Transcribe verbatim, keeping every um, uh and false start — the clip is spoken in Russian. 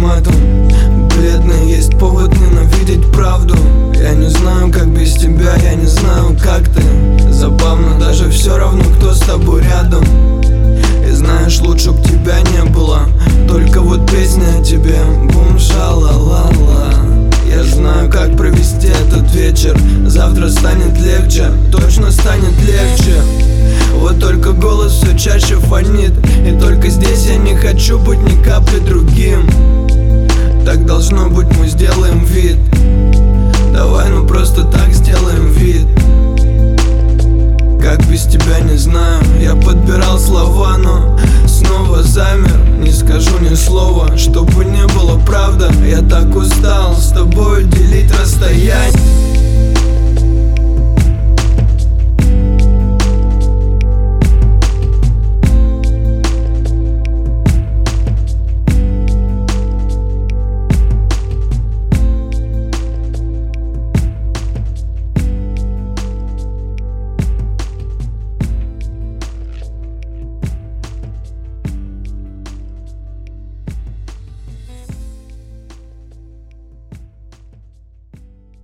матом. Бледный, есть повод ненавидеть правду. Я не знаю, как без тебя, я не знаю, как ты. Забавно, даже все равно, кто с тобой рядом. И знаешь, лучше б тебя не было. Только вот песня о тебе, бомжа, ла-ла-ла. Я знаю, как провести этот вечер. Завтра станет легче, точно станет легче. Вот только голос все чаще фонит. И только здесь я не хочу быть ни капли другим. Так должно быть, мы сделаем вид. Давай, ну просто так сделаем вид. Как без тебя, не знаю. Я подбирал слова, но снова замер. Не скажу ни слова, чтобы не было правда. Я так устал с тобой делить расстояние.